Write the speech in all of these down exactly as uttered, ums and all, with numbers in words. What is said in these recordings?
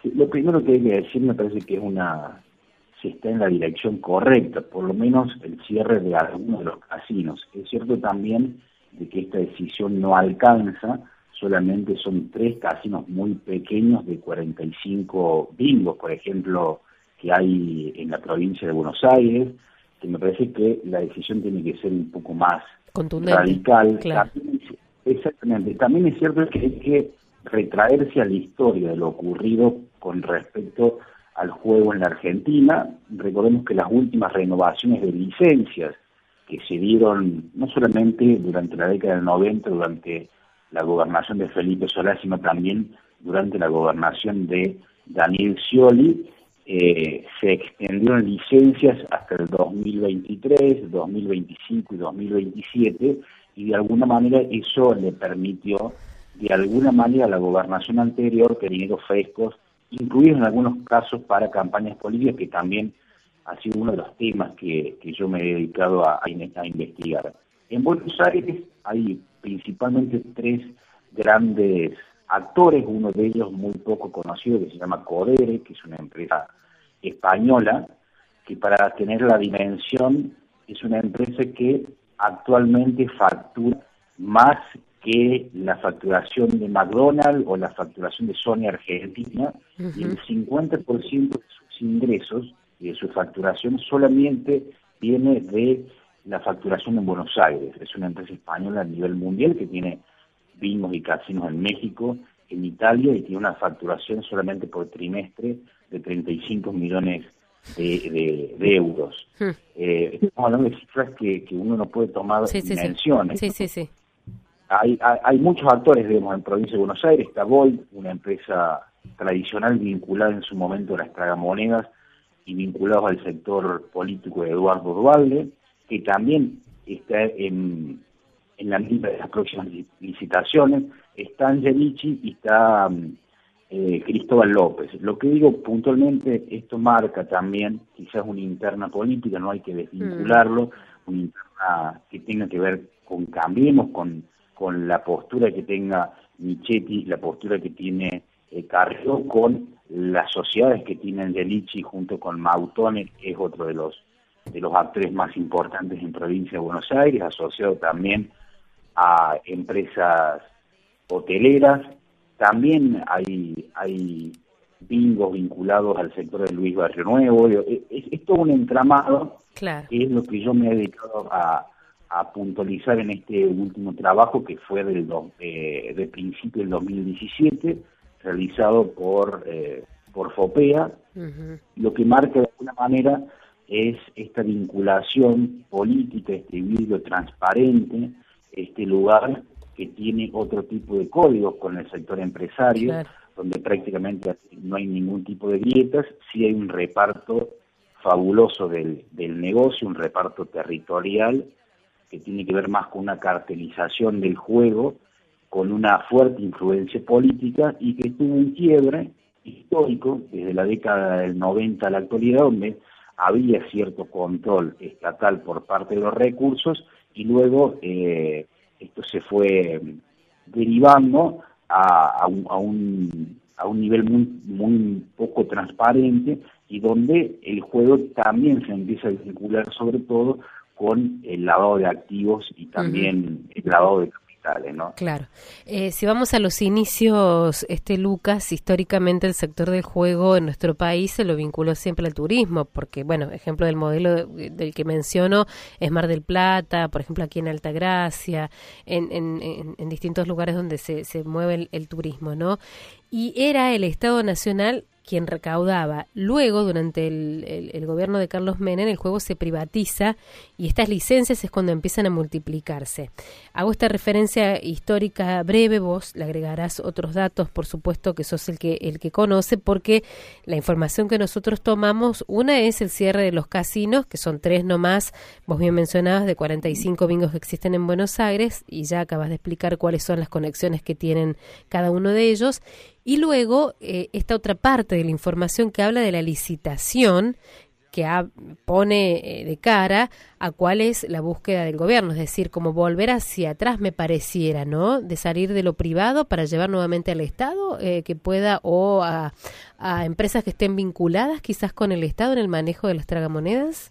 Sí, lo primero que hay que decir, me parece que es una se está en la dirección correcta, por lo menos el cierre de algunos de los casinos. Es cierto también de que esta decisión no alcanza, solamente son tres casinos muy pequeños de cuarenta y cinco bingos, por ejemplo, que hay en la provincia de Buenos Aires, que me parece que la decisión tiene que ser un poco más contundente, radical. claro. También, exactamente, también es cierto que hay que retraerse a la historia de lo ocurrido con respecto al juego en la Argentina. Recordemos que las últimas renovaciones de licencias que se dieron no solamente durante la década del noventa, durante la gobernación de Felipe Solá, sino también durante la gobernación de Daniel Scioli, eh, se extendieron licencias hasta el dos mil veintitrés, dos mil veinticinco y dos mil veintisiete, y de alguna manera eso le permitió, de alguna manera, a la gobernación anterior que dineros frescos, incluidos en algunos casos para campañas políticas, que también ha sido uno de los temas que, que yo me he dedicado a, a, a investigar. En Buenos Aires hay principalmente tres grandes actores, uno de ellos muy poco conocido, que se llama Codere, que es una empresa española, que para tener la dimensión es una empresa que actualmente factura más que la facturación de McDonald's o la facturación de Sony Argentina, uh-huh. y el cincuenta por ciento de sus ingresos y de su facturación solamente viene de la facturación en Buenos Aires. Es una empresa española a nivel mundial que tiene bingos y casinos en México, en Italia, y tiene una facturación solamente por trimestre de treinta y cinco millones de, de, de euros. Uh-huh. Eh, estamos hablando de cifras que, que uno no puede tomar sí, dimensiones. Sí, sí, sí. Hay, hay, hay muchos actores, digamos, en provincia de Buenos Aires. Está Gold, una empresa tradicional vinculada en su momento a las tragamonedas y vinculados al sector político de Eduardo Duhalde, que también está en, en la lista de las próximas licitaciones. Está Angelici y está eh, Cristóbal López. Lo que digo puntualmente, esto marca también quizás una interna política, no hay que desvincularlo, mm. una interna que tenga que ver con Cambiemos, con con la postura que tenga Michetti, la postura que tiene eh, Carrió, con las sociedades que tiene Angelici junto con Mautone, que es otro de los de los actores más importantes en provincia de Buenos Aires, asociado también a empresas hoteleras. También hay hay bingos vinculados al sector de Luis Barrio Nuevo. Es, es, es todo un entramado, claro. que es lo que yo me he dedicado a a puntualizar en este último trabajo, que fue del do, eh, de principio del dos mil diecisiete, realizado por eh, por FOPEA. Uh-huh. Lo que marca de alguna manera es esta vinculación política, este vidrio transparente, este lugar que tiene otro tipo de códigos con el sector empresario, claro. donde prácticamente no hay ningún tipo de grietas, sí hay un reparto fabuloso del, del negocio, un reparto territorial, que tiene que ver más con una cartelización del juego, con una fuerte influencia política, y que tuvo un quiebre histórico desde la década del noventa a la actualidad, donde había cierto control estatal por parte de los recursos, y luego eh, esto se fue derivando a, a, un, a, un, a un nivel muy, muy poco transparente, y donde el juego también se empieza a vincular sobre todo con el lavado de activos y también uh-huh. el lavado de capitales, ¿no? Claro. Eh, si vamos a los inicios, este Lucas, históricamente el sector del juego en nuestro país se lo vinculó siempre al turismo, porque, bueno, ejemplo del modelo de, del que menciono es Mar del Plata, por ejemplo aquí en Altagracia, en, en, en, en distintos lugares donde se, se mueve el, el turismo, ¿no? Y era el Estado Nacional quien recaudaba. Luego, durante el, el, el gobierno de Carlos Menem, el juego se privatiza y estas licencias es cuando empiezan a multiplicarse. Hago esta referencia histórica breve, vos le agregarás otros datos, por supuesto que sos el que, el que conoce, porque la información que nosotros tomamos, una es el cierre de los casinos, que son tres nomás, vos bien mencionabas, de cuarenta y cinco bingos que existen en Buenos Aires, y ya acabas de explicar cuáles son las conexiones que tienen cada uno de ellos. Y luego, eh, esta otra parte de la información que habla de la licitación, que ha, pone eh, de cara a cuál es la búsqueda del gobierno, es decir, como volver hacia atrás me pareciera, ¿no? De salir de lo privado para llevar nuevamente al Estado, eh, que pueda, o a, a empresas que estén vinculadas quizás con el Estado en el manejo de las tragamonedas.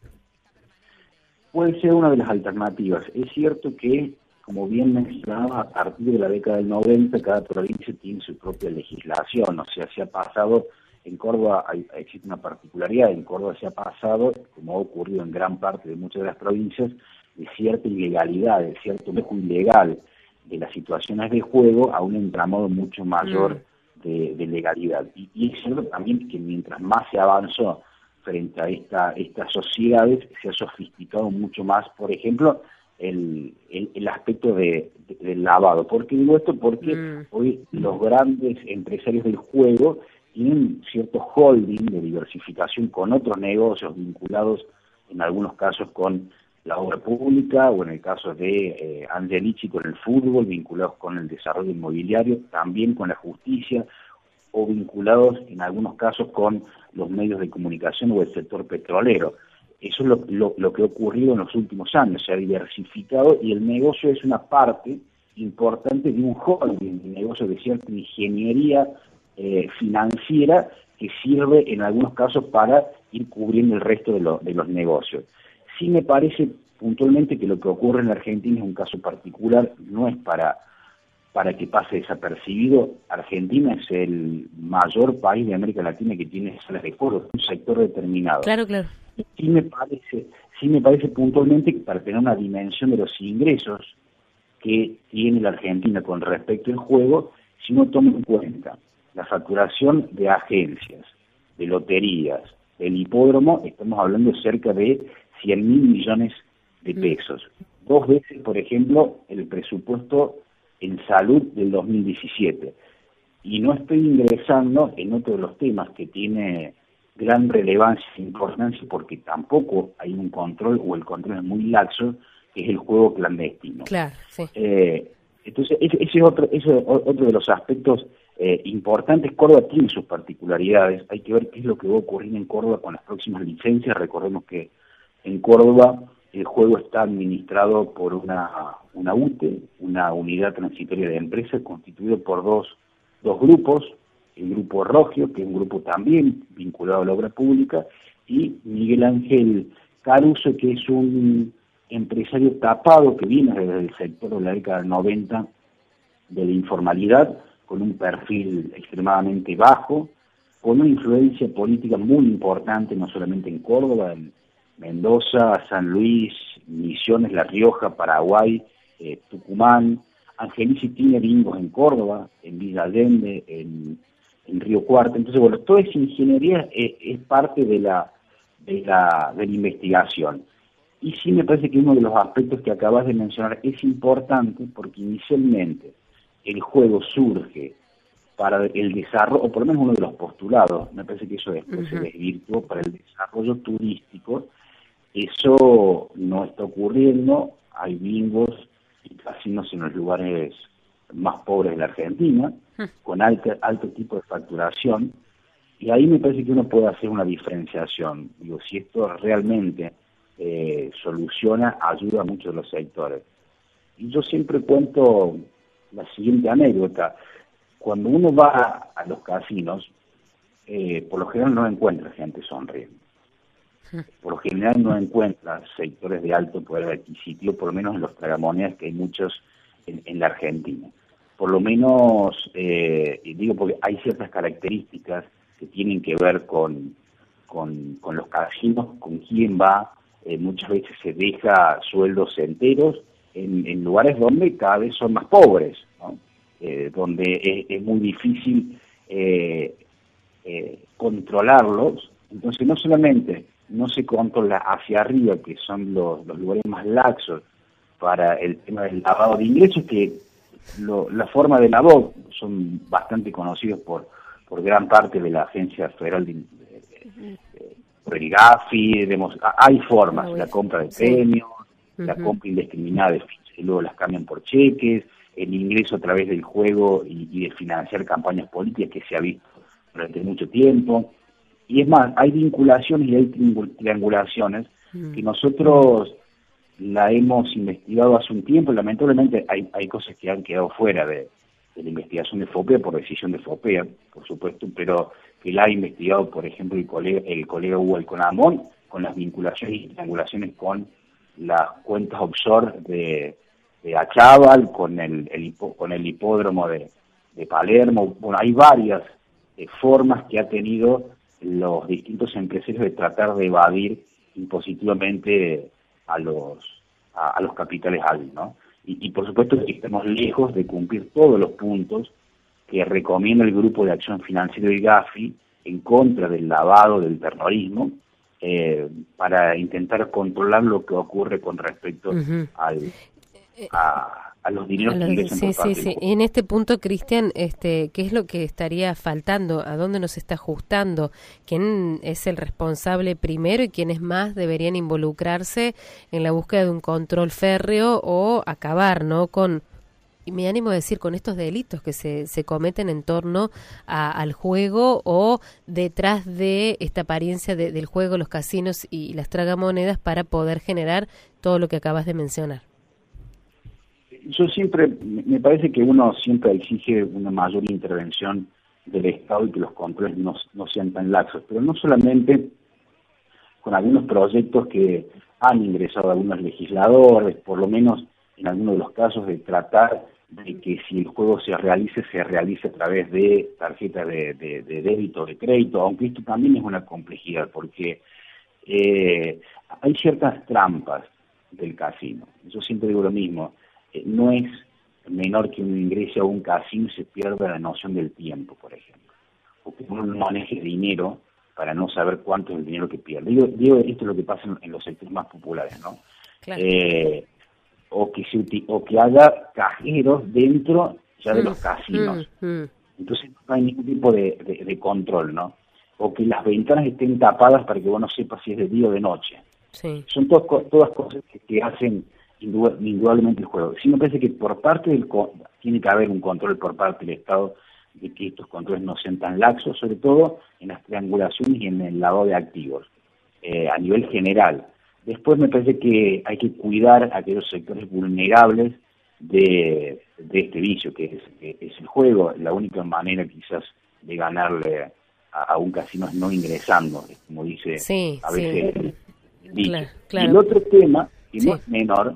Puede ser una de las alternativas. Es cierto que, como bien mencionaba, a partir de la década del noventa, cada provincia tiene su propia legislación, o sea, se ha pasado, en Córdoba hay, existe una particularidad, en Córdoba se ha pasado, como ha ocurrido en gran parte de muchas de las provincias, de cierta ilegalidad, de cierto manejo ilegal de las situaciones de juego a un entramado mucho mayor mm. de, de legalidad. Y, y es cierto también que mientras más se avanzó frente a esta, estas sociedades, se ha sofisticado mucho más, por ejemplo, el, el, el aspecto de, de, del lavado. ¿Por qué digo esto? Porque mm. hoy los grandes empresarios del juego tienen cierto holding de diversificación con otros negocios vinculados, en algunos casos, con la obra pública, o en el caso de eh, Angelici con el fútbol, vinculados con el desarrollo inmobiliario, también con la justicia, o vinculados en algunos casos con los medios de comunicación o el sector petrolero. Eso es lo, lo, lo que ha ocurrido en los últimos años, se ha diversificado y el negocio es una parte importante de un holding, de negocio de cierta ingeniería eh, financiera que sirve en algunos casos para ir cubriendo el resto de, lo, de los negocios. Sí me parece puntualmente que lo que ocurre en la Argentina es un caso particular, no es para para que pase desapercibido. Argentina es el mayor país de América Latina que tiene salas de juego, un sector determinado. Claro, claro. Sí me parece, sí me parece puntualmente que para tener una dimensión de los ingresos que tiene la Argentina con respecto al juego, si uno toma en cuenta la facturación de agencias, de loterías, del hipódromo, estamos hablando de cerca de cien mil millones de pesos. Mm. Dos veces, por ejemplo, el presupuesto en salud del dos mil diecisiete. Y no estoy ingresando en otro de los temas que tiene gran relevancia e importancia, porque tampoco hay un control, o el control es muy laxo, que es el juego clandestino. Claro, sí. Eh, entonces, ese, ese, es otro, ese es otro de los aspectos eh, importantes. Córdoba tiene sus particularidades. Hay que ver qué es lo que va a ocurrir en Córdoba con las próximas licencias. Recordemos que en Córdoba el juego está administrado por una, una U T E, una unidad transitoria de empresas, constituido por dos, dos grupos, el grupo Rogio, que es un grupo también vinculado a la obra pública, y Miguel Ángel Caruso, que es un empresario tapado que viene desde el sector de la década del noventa de la informalidad, con un perfil extremadamente bajo, con una influencia política muy importante, no solamente en Córdoba, en Mendoza, San Luis, Misiones, La Rioja, Paraguay, eh, Tucumán. Angelici tiene bingos en Córdoba, en Villa Allende, en, en Río Cuarto. Entonces, bueno, toda esa ingeniería es, es parte de la, de, la, de la investigación. Y sí me parece que uno de los aspectos que acabas de mencionar es importante, porque inicialmente el juego surge para el desarrollo, o por lo menos uno de los postulados, me parece que eso después uh-huh. se desvirtuó, para el desarrollo turístico. Eso no está ocurriendo, hay bingos y casinos en los lugares más pobres de la Argentina, uh-huh. con alto, alto tipo de facturación, y ahí me parece que uno puede hacer una diferenciación. Digo, si esto realmente eh, soluciona, ayuda a muchos de los sectores. Y yo siempre cuento la siguiente anécdota. Cuando uno va a los casinos, eh, por lo general no encuentra gente sonriendo. Por lo general no encuentra sectores de alto poder adquisitivo, por lo menos en los tragamonedas, que hay muchos en, en la Argentina. Por lo menos, eh, digo porque hay ciertas características que tienen que ver con, con, con los casinos, con quién va. Eh, muchas veces se deja sueldos enteros en, en lugares donde cada vez son más pobres, ¿no? Eh, donde es, es muy difícil eh, eh, controlarlos. Entonces no solamente no se controla hacia arriba, que son los, los lugares más laxos para el tema del lavado de ingresos, que lo, la forma de lavado son bastante conocidos por, por gran parte de la Agencia Federal de, de, de, de por el GAFI. Digamos, hay formas, la compra de premios, sí. la uh-huh. compra indiscriminada de fichas y luego las cambian por cheques, el ingreso a través del juego y, y de financiar campañas políticas, que se ha visto durante mucho tiempo. y es más, hay vinculaciones y hay triangulaciones mm. que nosotros la hemos investigado hace un tiempo. Lamentablemente hay, hay cosas que han quedado fuera de, de la investigación de FOPEA por decisión de FOPEA, por supuesto, pero que la ha investigado, por ejemplo, el colega, el colega Hugo Alconamón, con las vinculaciones y triangulaciones con las cuentas offshore de, de Achával, con el, el hipo, con el hipódromo de, de Palermo. Bueno, hay varias eh, formas que ha tenido los distintos empresarios de tratar de evadir impositivamente a los a, a los capitales hábiles, ¿no? Y, y por supuesto que estamos lejos de cumplir todos los puntos que recomienda el Grupo de Acción Financiera del Gafi en contra del lavado del terrorismo, eh, para intentar controlar lo que ocurre con respecto uh-huh. al a, a los dineros a los, que ingresan sí, por parte sí, del sí. En este punto, Cristian, este, ¿qué es lo que estaría faltando? ¿A dónde nos está ajustando? ¿Quién es el responsable primero y quiénes más deberían involucrarse en la búsqueda de un control férreo o acabar, ¿no?, con, y me animo a decir, con estos delitos que se, se cometen en torno a, al juego o detrás de esta apariencia de, del juego, los casinos y las tragamonedas para poder generar todo lo que acabas de mencionar? Yo siempre, me parece que uno siempre exige una mayor intervención del Estado y que los controles no, no sean tan laxos, pero no solamente con algunos proyectos que han ingresado algunos legisladores, por lo menos en algunos de los casos de tratar de que si el juego se realice, se realice a través de tarjetas de, de, de débito o de crédito, aunque esto también es una complejidad, porque eh, hay ciertas trampas del casino. Yo siempre digo lo mismo, eh, no es menor que uno ingrese a un casino y se pierda la noción del tiempo, por ejemplo, o que uno no maneje dinero para no saber cuánto es el dinero que pierde. Digo, digo esto es lo que pasa en, en los sectores más populares, ¿no? Claro. Eh, o que se o que haya cajeros dentro ya de mm, los casinos. Mm, mm. Entonces no hay ningún tipo de, de, de control, ¿no? O que las ventanas estén tapadas para que vos no sepas si es de día o de noche. Sí. Son todas, todas cosas que, que hacen indudablemente el juego. Sí me parece que por parte del tiene que haber un control por parte del Estado de que estos controles no sean tan laxos, sobre todo en las triangulaciones y en el lavado de activos, eh, a nivel general. Después me parece que hay que cuidar a aquellos sectores vulnerables de, de este vicio, que es, que es el juego. La única manera quizás de ganarle a, a un casino es no ingresando, como dice sí, a veces sí. el, el dicho. Claro, claro. Y el otro tema, que sí. no es menor,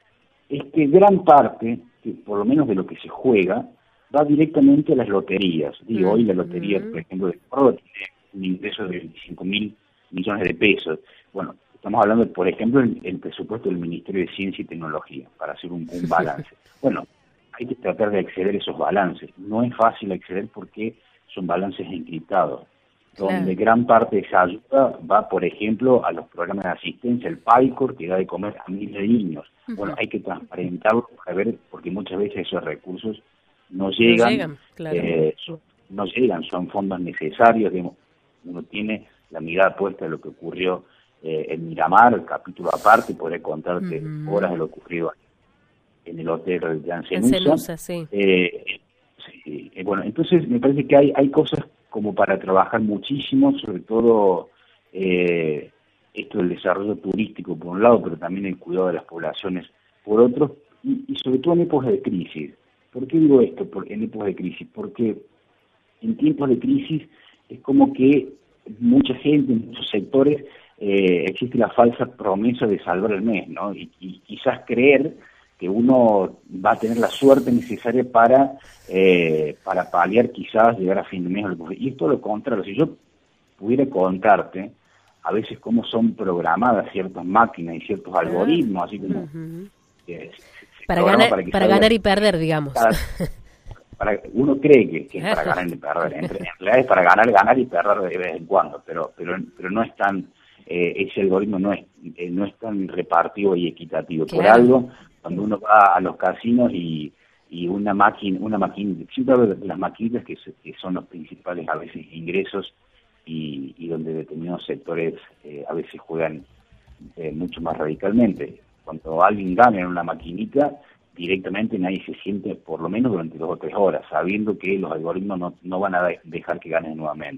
es que gran parte, que por lo menos de lo que se juega, va directamente a las loterías. Digo, mm, hoy la lotería, mm. por ejemplo, de Córdoba tiene un ingreso de veinticinco mil millones de pesos. Bueno, estamos hablando, por ejemplo, el, el presupuesto del Ministerio de Ciencia y Tecnología, para hacer un, un balance. Bueno, hay que tratar de acceder a esos balances. No es fácil acceder porque son balances encriptados, claro. Donde gran parte de esa ayuda va, por ejemplo, a los programas de asistencia, el PAICOR, que da de comer a miles de niños. Uh-huh. Bueno, hay que transparentarlo para ver, porque muchas veces esos recursos no llegan, no llegan, claro. eh, son, no llegan, son fondos necesarios, digamos, uno tiene la mirada puesta en lo que ocurrió eh, en Miramar, el capítulo aparte, podré contarte uh-huh. horas de lo ocurrido en el hotel de Ancenusa. Sí. Eh, sí, eh, bueno, entonces me parece que hay, hay cosas como para trabajar muchísimo, sobre todo eh, esto del desarrollo turístico por un lado, pero también el cuidado de las poblaciones por otro, y, y sobre todo en épocas de crisis. ¿Por qué digo esto por, en épocas de crisis? Porque en tiempos de crisis es como que mucha gente, en muchos sectores, eh, existe la falsa promesa de salvar el mes, ¿no? Y, y quizás creer que uno va a tener la suerte necesaria para eh, para paliar quizás llegar a fin de mes. Y esto lo contrario, si yo pudiera contarte a veces cómo son programadas ciertas máquinas y ciertos ah, algoritmos, así como... Uh-huh. eh, para ganar, para, para ganar y perder, digamos. Cada, para, uno cree que, que es para ganar y perder, en, en realidad es para ganar, ganar y perder de vez en cuando, pero pero pero no es tan, eh, ese algoritmo no es eh, no es tan repartido y equitativo. Claro. Por algo, cuando uno va a los casinos y, y una máquina, una máquina, siempre hablo de las maquinitas que, que son los principales a veces ingresos y, y donde determinados sectores eh, a veces juegan eh, mucho más radicalmente. Cuando alguien gana en una maquinita, directamente nadie se siente, por lo menos durante dos o tres horas, sabiendo que los algoritmos no, no van a dejar que ganes nuevamente.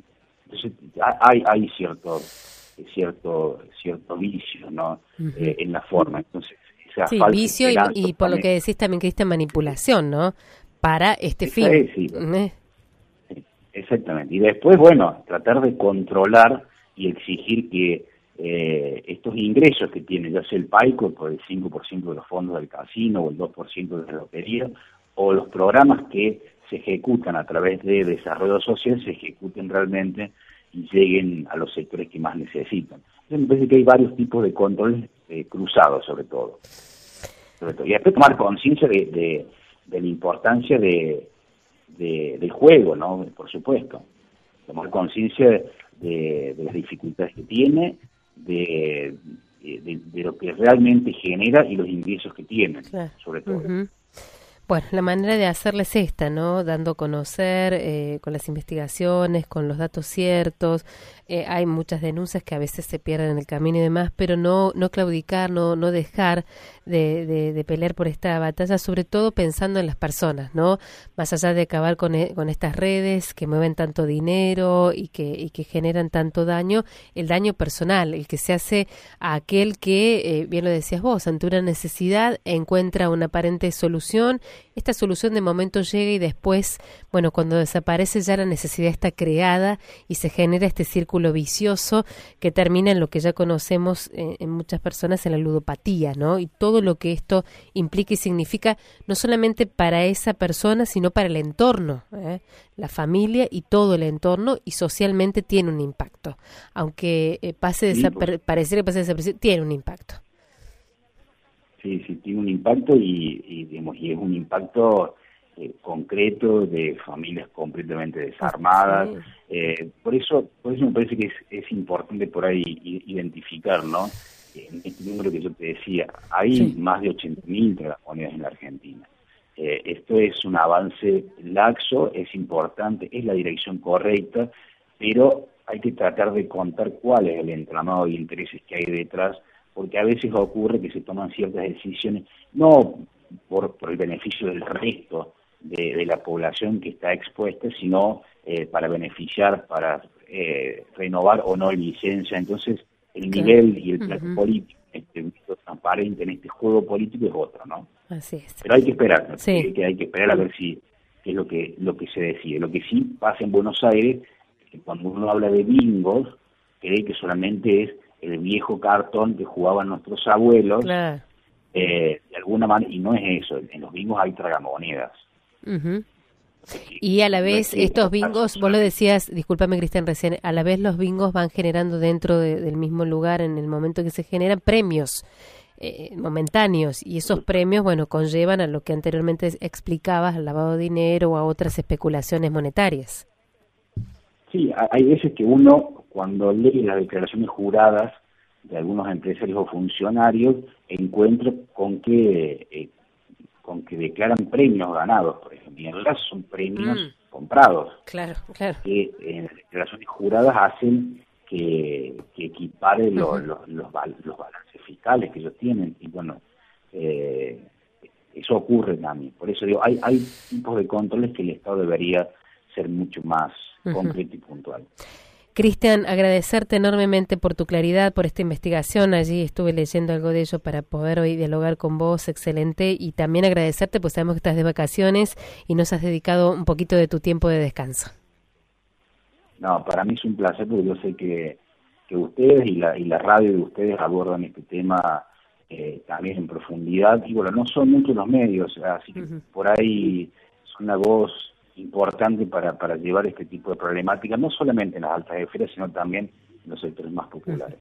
Entonces hay hay cierto cierto cierto vicio, ¿no? Uh-huh. eh, en la forma. Entonces esa sí, falsa vicio y, y por lo que decís también, Cristian, manipulación, ¿no? Para este esa fin. Es, sí, ¿Eh? sí, exactamente. Y después, bueno, tratar de controlar y exigir que eh, estos ingresos que tiene, ya sea el PAICO por el cinco por ciento de los fondos del casino o el dos por ciento de la lotería, o los programas que se ejecutan a través de desarrollo social, se ejecuten realmente y lleguen a los sectores que más necesitan. Entonces me parece que hay varios tipos de controles eh, cruzados, sobre todo. sobre todo. Y después tomar conciencia de, de, de la importancia de, de, del juego, ¿no? Por supuesto. Tomar conciencia de, de las dificultades que tiene, de, de, de lo que realmente genera y los ingresos que tiene, claro. sobre todo. Uh-huh. Bueno, la manera de hacerla es esta, ¿no? Dando a conocer eh, con las investigaciones, con los datos ciertos. Eh, hay muchas denuncias que a veces se pierden en el camino y demás, pero no no claudicar, no no dejar de, de, de pelear por esta batalla, sobre todo pensando en las personas, ¿no? Más allá de acabar con, e, con estas redes que mueven tanto dinero y que y que generan tanto daño, el daño personal, el que se hace a aquel que, eh, bien lo decías vos, ante una necesidad encuentra una aparente solución. Esta solución de momento llega y después, bueno, cuando desaparece ya la necesidad está creada y se genera este círculo vicioso que termina en lo que ya conocemos eh, en muchas personas, en la ludopatía, ¿no? Y todo lo que esto implica y significa, no solamente para esa persona, sino para el entorno, ¿eh? La familia y todo el entorno, y socialmente tiene un impacto. Aunque eh, pase sí, desapare- pues. pareciera que pase desaparecido, tiene un impacto. Sí, sí, tiene un impacto y, y, digamos, y es un impacto eh, concreto de familias completamente desarmadas. Sí. Eh, por eso por eso me parece que es, es importante por ahí identificar, ¿no? En este número que yo te decía, hay sí. más de ochenta mil tragamonedas en la Argentina. Eh, esto es un avance laxo, es importante, es la dirección correcta, pero hay que tratar de contar cuál es el entramado de intereses que hay detrás, porque a veces ocurre que se toman ciertas decisiones, no por, por el beneficio del resto de, de la población que está expuesta, sino eh, para beneficiar, para eh, renovar o no licencia. Entonces, el claro. nivel y el plazo uh-huh. político, este transparente en este juego político es otro, ¿no? Así es. Pero hay que esperar, sí. que hay que esperar a ver si qué es lo que lo que se decide. Lo que sí pasa en Buenos Aires es que cuando uno habla de bingos, cree que solamente es el viejo cartón que jugaban nuestros abuelos, claro. eh, de alguna manera, y no es eso, en los bingos hay tragamonedas. Uh-huh. Y a la vez no es estos bingos, vos lo decías, discúlpame Cristian recién, a la vez los bingos van generando dentro de, del mismo lugar, en el momento que se generan premios eh, momentáneos, y esos premios, bueno, conllevan a lo que anteriormente explicabas, al lavado de dinero o a otras especulaciones monetarias. Sí, hay veces que uno, cuando lee las declaraciones juradas de algunos empresarios o funcionarios, encuentra con que eh, con que declaran premios ganados, por ejemplo, y en realidad son premios mm. comprados. Claro, claro. Que en las declaraciones juradas hacen que, que equipare lo, uh-huh. los, los, los balances fiscales que ellos tienen. Y bueno, eh, eso ocurre también. Por eso digo, hay, hay tipos de controles que el Estado debería ser mucho más uh-huh. concreto y puntual. Cristian, agradecerte enormemente por tu claridad, por esta investigación. Allí estuve leyendo algo de ello para poder hoy dialogar con vos, excelente, y también agradecerte, pues sabemos que estás de vacaciones y nos has dedicado un poquito de tu tiempo de descanso. No, para mí es un placer, porque yo sé que, que ustedes y la, y la radio de ustedes abordan este tema eh, también en profundidad, y bueno, no son muchos los medios, así que uh-huh. por ahí son una voz importante para, para llevar este tipo de problemáticas, no solamente en las altas esferas, sino también en los sectores más populares.